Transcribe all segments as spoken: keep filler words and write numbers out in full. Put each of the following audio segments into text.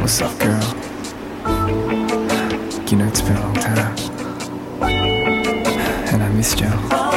What's up, girl? You know it's been a long time, and I missed you.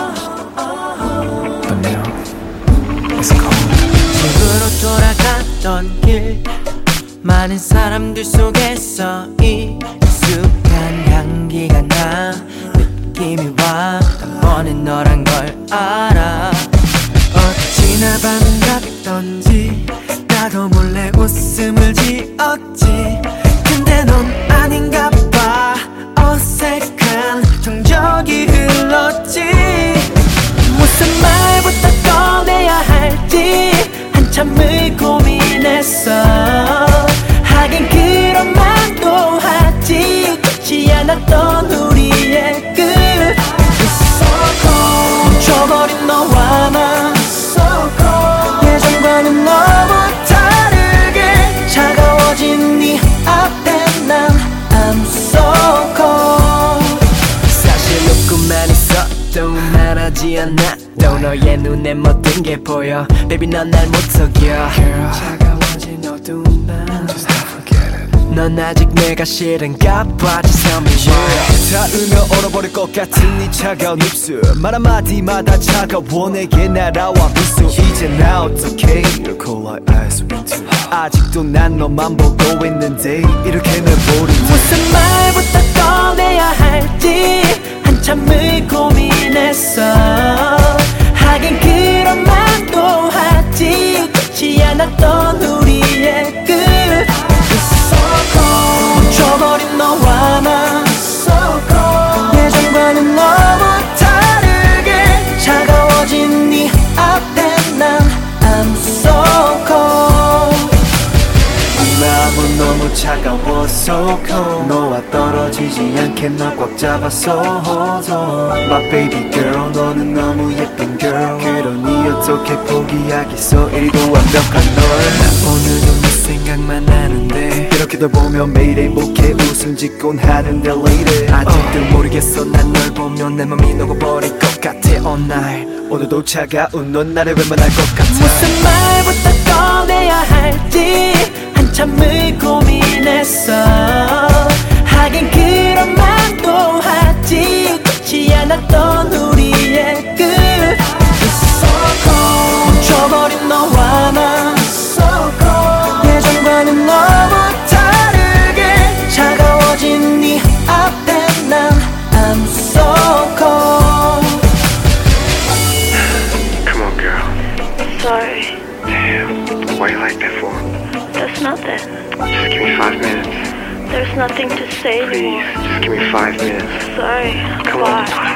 But now it's cold. 집으로 돌아갔던 길, 많은 사람들 속에서 익숙한 향기가 나. 느낌이 와, 단번에 너란 걸 알아. 어찌나 반갑던지 나도 몰래 웃음을 지었지. 근데 넌 아닌가 봐. 어색한 정적이 흘렀지. 무슨 말부터 꺼내야 할지 한참을 고민했어. 하긴 그런 말도 하지. 끝이 않았던 우리의 끝. 멈춰버린 너와 나 예전과는 너무 다르게 차가워진 네 앞에 난 I'm so cold. 사실 웃고만 있어도 말하지 않아도 너의 눈에 모든 게 보여. Baby 넌 날 못 속여. Girl, 차가워진 어두운 밤 Just don't forget it. 넌 아직 내가 싫은가 봐. Just tell me why. 닿으면 얼어버릴 것 같은 네 차가운 입술 말 한마디마다 차가워 내게 날아와 미소. 이제 나 어떡해 You're cold like ice winter. 아직도 난 너만 보고 있는데 이렇게는 모르지. 무슨 말부터 꺼내야 할지 한참을 고민했어. 하긴 그런 말도 하지. 끝이 않았던 우리의 끝. 멈춰버린 너와 나 예전과는 너무 다르게 차가워진 네 앞에 난 I'm so cold. 이 마음은 너무 차가워 so cold. 너와 떨어지지 않게 널 꽉 잡았어 hold on. My baby girl 너는 너무 예쁜 girl. 그러니 어떻게 포기하겠어 이리도 완벽한 널. 오늘도 네 생각만 하는데 이렇게 널 보면 매일 행복해 웃음 짓곤 하는데 lady. 아직도 모르겠어 난 널 보면 내 맘이 녹아버릴 것 같아 all night. 오늘도 차가운 넌 나를 외면할 것 같아. 무슨 말부터 꺼내야 할지 한참을 고민했어. 하긴 그런 말도 하지. 끝이 않았던 우리의 끝. 멈춰버린 너와 나 예전과는 너무 다르게 차가워진 네 앞에 난 I'm so cold. Come on, girl. Sorry, Damn. Why you like that for? that's nothing. Just give me five minutes. There's nothing to say Please, anymore. just give me five minutes. Sorry, Come bye. on.